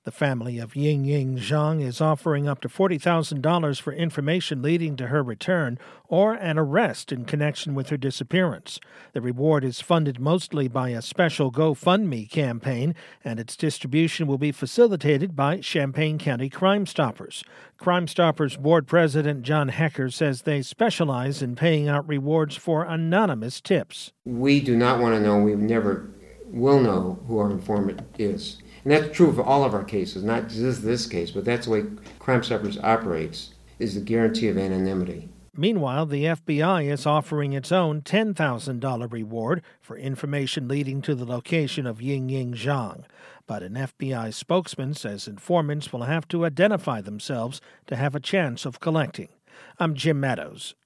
The family of Ying Zhang is offering up to $40,000 for information leading to her return or an arrest in connection with her disappearance. The reward is funded mostly by a special GoFundMe campaign, and its distribution will be facilitated by Champaign County Crime Stoppers. Crime Stoppers Board President John Hecker says they specialize in paying out rewards for anonymous tips. We do not want to know, we never will know who our informant is. And that's true for all of our cases, not just this case, but that's the way Crime Stoppers operates, is the guarantee of anonymity. Meanwhile, the FBI is offering its own $10,000 reward for information leading to the location of Ying Zhang. But an FBI spokesman says informants will have to identify themselves to have a chance of collecting. I'm Jim Meadows.